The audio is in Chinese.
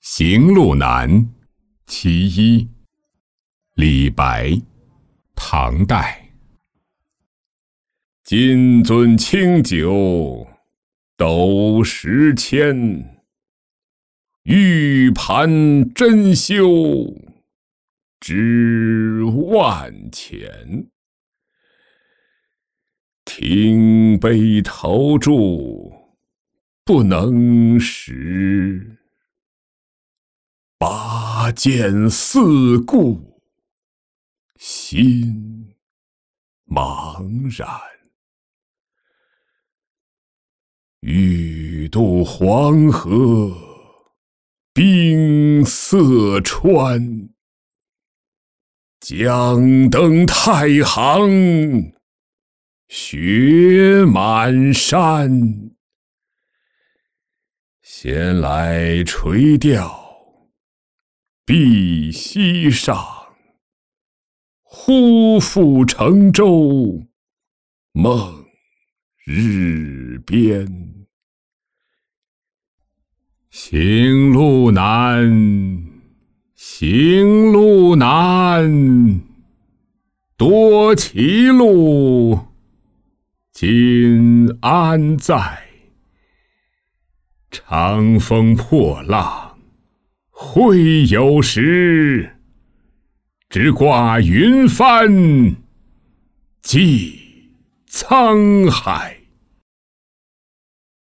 行路难，其一。李白，唐代。金樽清酒斗十千，玉盘珍羞知万钱。听杯投箸不能食，拔剑四顾心茫然。欲渡黄河冰塞川，将登太行雪满山。闲来垂钓碧溪上，忽复乘舟梦日边。行路难，行路难，多歧路，今安在？长风破浪会有时，直挂云帆济沧海。